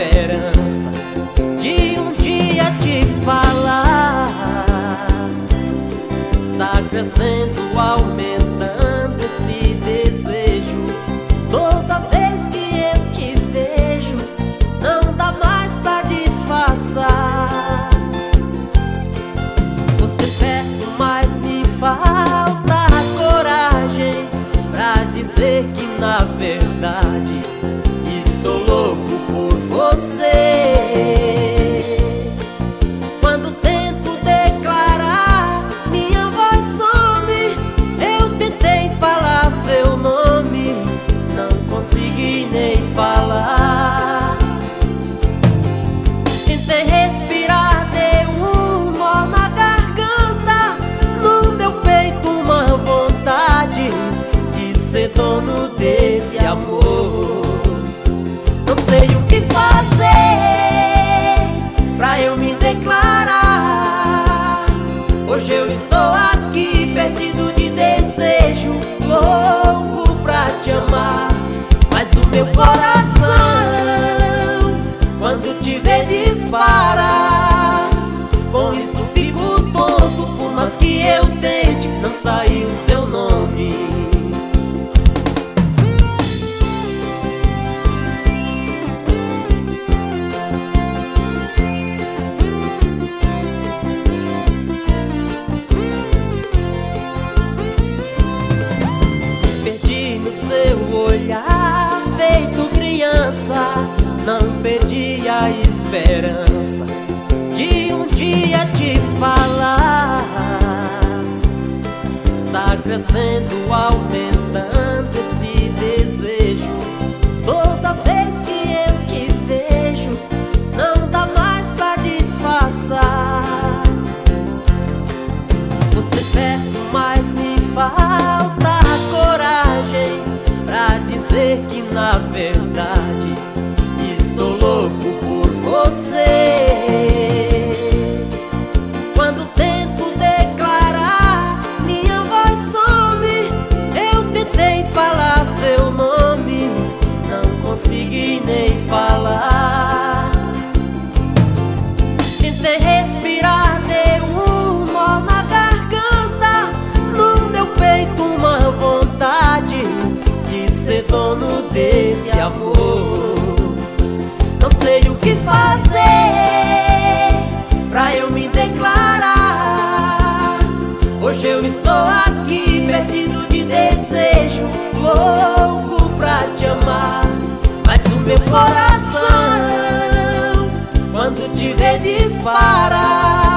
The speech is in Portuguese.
esperança de um dia te falar. Está crescendo, aumentando esse desejo. Toda vez que eu te vejo, não dá mais pra disfarçar. Você perto, mas me falta coragem pra dizer que na verdade estou louco por você. Quando tento declarar, minha voz some. Eu tentei falar seu nome, não consegui nem falar. Tentei respirar, deu um nó na garganta. No meu peito uma vontade de ser dono desse amor. Não sei o que fazer pra eu me declarar. Hoje eu estou aqui perdido de desejo, louco pra te amar. Mas o meu coração, quando te vê, dispara. Com isso fico tonto, por mais que eu tente, não sai o seu nome. Seu olhar feito criança, não perdi a esperança de um dia te falar. Está crescendo, aumentando esse desejo. Toda vez que eu te vejo, não dá mais pra disfarçar. Você perto, mas me falta coragem pra dizer que na verdade estou louco por você. Quando tento declarar, minha voz some. Eu tentei falar seu nome, não consegui nem falar. Tentei respirar, deu um nó na garganta. No meu peito uma vontade de ser dono desse amor. Não sei o que fazer pra eu me declarar. Hoje eu estou aqui perdido de desejo, louco pra te amar. Mas o meu coração, quando te vê, dispara.